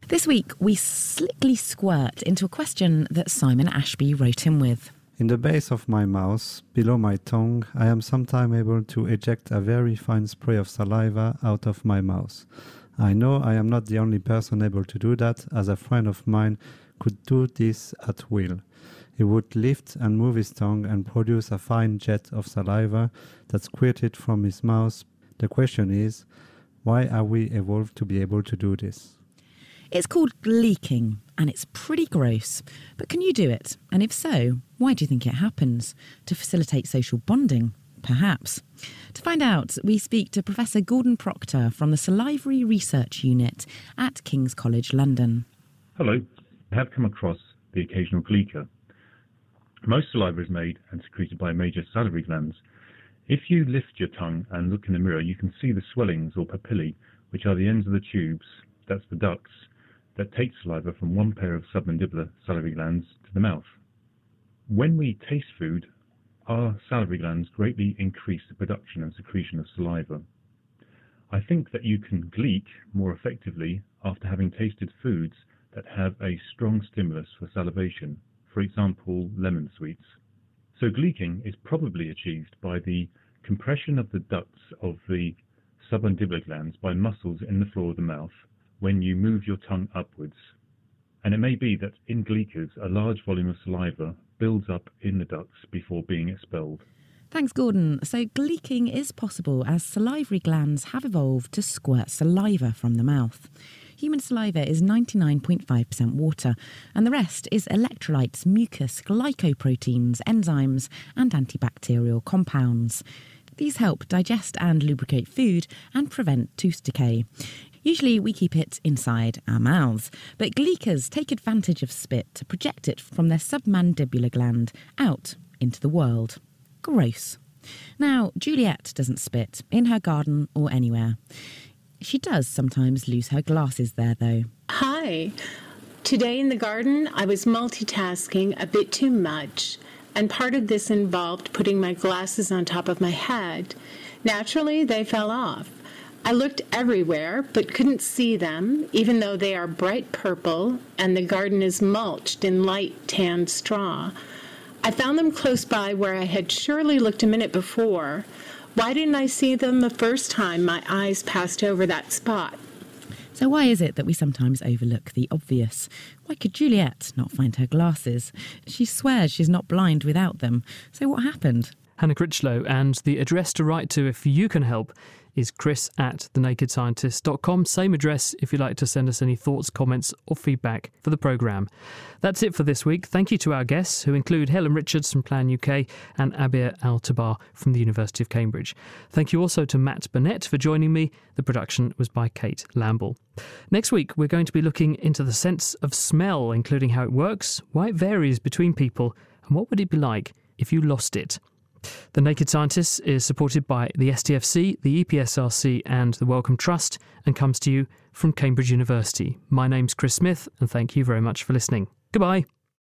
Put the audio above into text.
This week, we slickly squirt into a question that Simon Ashby wrote in with. In the base of my mouth, below my tongue, I am sometimes able to eject a very fine spray of saliva out of my mouth. I know I am not the only person able to do that, as a friend of mine could do this at will. He would lift and move his tongue and produce a fine jet of saliva that squirted from his mouth. The question is, why are we evolved to be able to do this? It's called gleeking, and it's pretty gross. But can you do it? And if so, why do you think it happens? To facilitate social bonding? Perhaps. To find out, we speak to Professor Gordon Proctor from the Salivary Research Unit at King's College London. Hello. I have come across the occasional gleeker. Most saliva is made and secreted by major salivary glands. If you lift your tongue and look in the mirror, you can see the swellings or papillae, which are the ends of the tubes, that's the ducts, that take saliva from one pair of submandibular salivary glands to the mouth. When we taste food, our salivary glands greatly increase the production and secretion of saliva. I think that you can gleek more effectively after having tasted foods that have a strong stimulus for salivation, for example, lemon sweets. So gleeking is probably achieved by the compression of the ducts of the submandibular glands by muscles in the floor of the mouth when you move your tongue upwards. And it may be that in gleekers, a large volume of saliva builds up in the ducts before being expelled. Thanks, Gordon. So gleeking is possible as salivary glands have evolved to squirt saliva from the mouth. Human saliva is 99.5% water, and the rest is electrolytes, mucus, glycoproteins, enzymes, and antibacterial compounds. These help digest and lubricate food and prevent tooth decay. Usually we keep it inside our mouths, but gleekers take advantage of spit to project it from their submandibular gland out into the world. Gross. Now, Juliet doesn't spit in her garden or anywhere. She does sometimes lose her glasses there, though. Hi. Today in the garden, I was multitasking a bit too much, and part of this involved putting my glasses on top of my head. Naturally, they fell off. I looked everywhere, but couldn't see them, even though they are bright purple, and the garden is mulched in light tan straw. I found them close by where I had surely looked a minute before. Why didn't I see them the first time my eyes passed over that spot? So why is it that we sometimes overlook the obvious? Why could Juliet not find her glasses? She swears she's not blind without them. So what happened? Hannah Critchlow, and the address to write to if you can help is chris@thenakedscientist.com. Same address if you'd like to send us any thoughts, comments or feedback for the programme. That's it for this week. Thank you to our guests, who include Helen Richards from Plan UK and Abir Al-Tabar from the University of Cambridge. Thank you also to Matt Burnett for joining me. The production was by Kate Lamble. Next week, we're going to be looking into the sense of smell, including how it works, why it varies between people, and what would it be like if you lost it. The Naked Scientists is supported by the STFC, the EPSRC and the Wellcome Trust, and comes to you from Cambridge University. My name's Chris Smith, and thank you very much for listening. Goodbye.